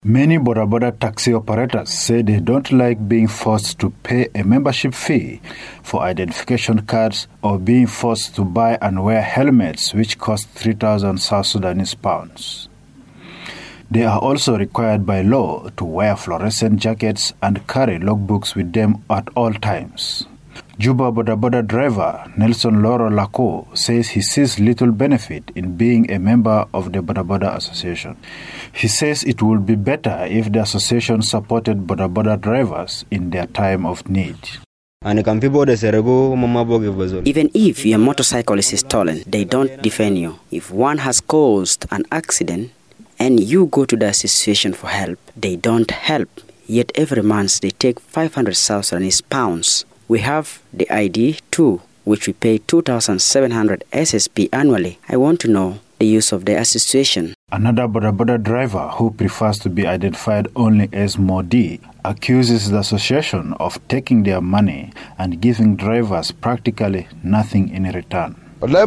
Many Boda Boda taxi operators say they don't like being forced to pay a membership fee for identification cards or being forced to buy and wear helmets which cost 3,000 South Sudanese pounds. They are also required by law to wear fluorescent jackets and carry logbooks with them at all times. Juba Boda Boda driver Nelson Loro Lako says he sees little benefit in being a member of the Boda Boda Association. He says it would be better if the association supported Boda Boda drivers in their time of need. Even if your motorcycle is stolen, they don't defend you. If one has caused an accident and you go to the association for help, they don't help. Yet every month they take 500 South Sudanese pounds. We have the ID too, which we pay 2,700 SSP annually. I want to know the use of the association. Another Boda Boda driver who prefers to be identified only as Modi accuses the association of taking their money and giving drivers practically nothing in return. My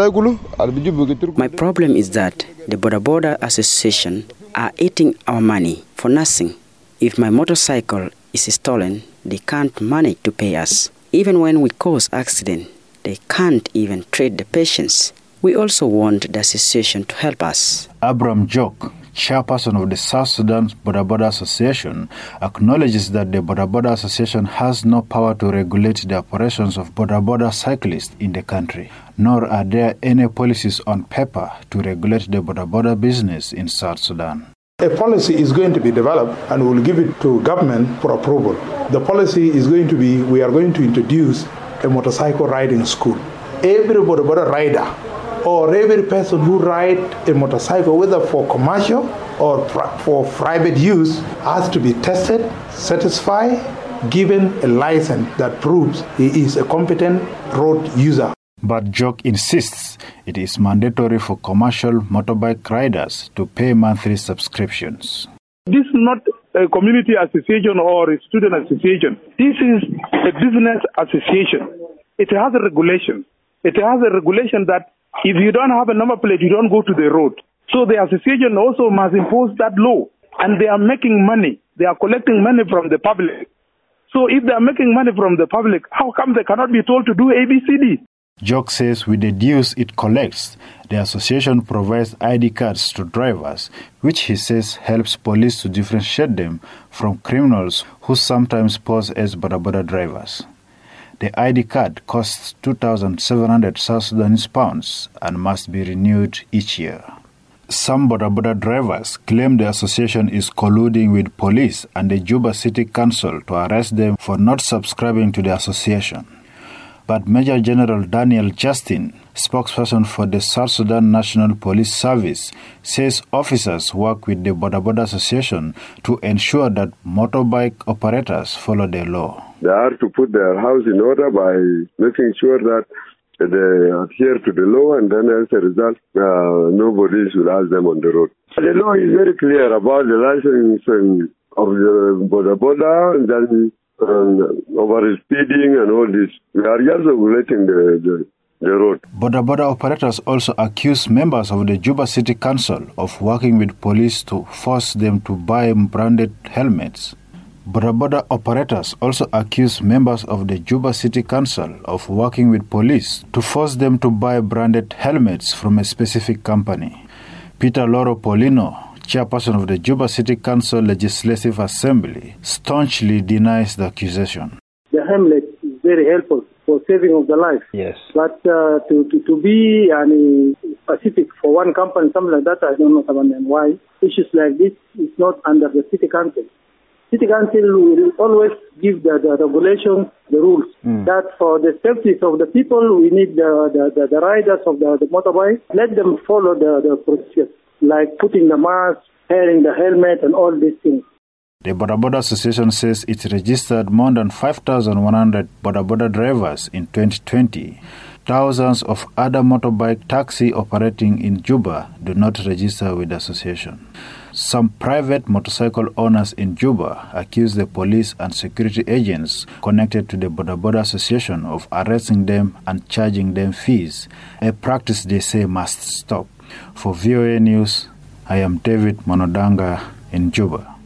problem is that the Boda Boda Association are eating our money for nothing. If my motorcycle is stolen, they can't manage to pay us. Even when we cause accident, they can't even treat the patients. We also want the association to help us. Abram Jok, chairperson of the South Sudan Boda Boda Association, acknowledges that the Boda Boda Association has no power to regulate the operations of Boda Boda cyclists in the country, nor are there any policies on paper to regulate the Boda Boda business in South Sudan. A policy is going to be developed and we'll give it to government for approval. The policy is going to be, we are going to introduce a motorcycle riding school. Every Boda Boda rider or every person who rides a motorcycle, whether for commercial or for private use, has to be tested, satisfied, given a license that proves he is a competent road user. But Jok insists it is mandatory for commercial motorbike riders to pay monthly subscriptions. This is not a community association or a student association. This is a business association. It has a regulation. It has a regulation that if you don't have a number plate, you don't go to the road. So the association also must impose that law. And they are making money. They are collecting money from the public. So if they are making money from the public, how come they cannot be told to do ABCD? Jok says with the dues it collects, the association provides ID cards to drivers, which he says helps police to differentiate them from criminals who sometimes pose as Boda Boda drivers. The ID card costs 2,700 South Sudanese pounds and must be renewed each year. Some Boda Boda drivers claim the association is colluding with police and the Juba City Council to arrest them for not subscribing to the association. But Major General Daniel Justin, spokesperson for the South Sudan National Police Service, says officers work with the Boda Boda Association to ensure that motorbike operators follow the law. They are to put their house in order by making sure that they adhere to the law, and then as a result, nobody should ask them on the road. The law is very clear about the licensing of the Boda Boda, and then over speeding and all this. We are just regulating the road. Boda Boda operators also accuse members of the Juba City Council of working with police to force them to buy branded helmets. Boda Boda operators also accuse members of the Juba City Council of working with police to force them to buy branded helmets from a specific company. Peter Loro Polino, chairperson of the Juba City Council Legislative Assembly, staunchly denies the accusation. The helmet is very helpful for saving of the life. Yes. But to be specific for one company, something like that, I don't know why. Issues like this is not under the City Council. City Council will always give the regulations, the rules. That for the safety of the people, we need the riders of the motorbike. Let them follow the procedures, like putting the mask, wearing the helmet, and all these things. The Boda Boda Association says it registered more than 5,100 Boda Boda drivers in 2020. Thousands of other motorbike taxi operating in Juba do not register with the association. Some private motorcycle owners in Juba accuse the police and security agents connected to the Boda Boda Association of arresting them and charging them fees, a practice they say must stop. For VOA News, I am David Monodanga, in Juba.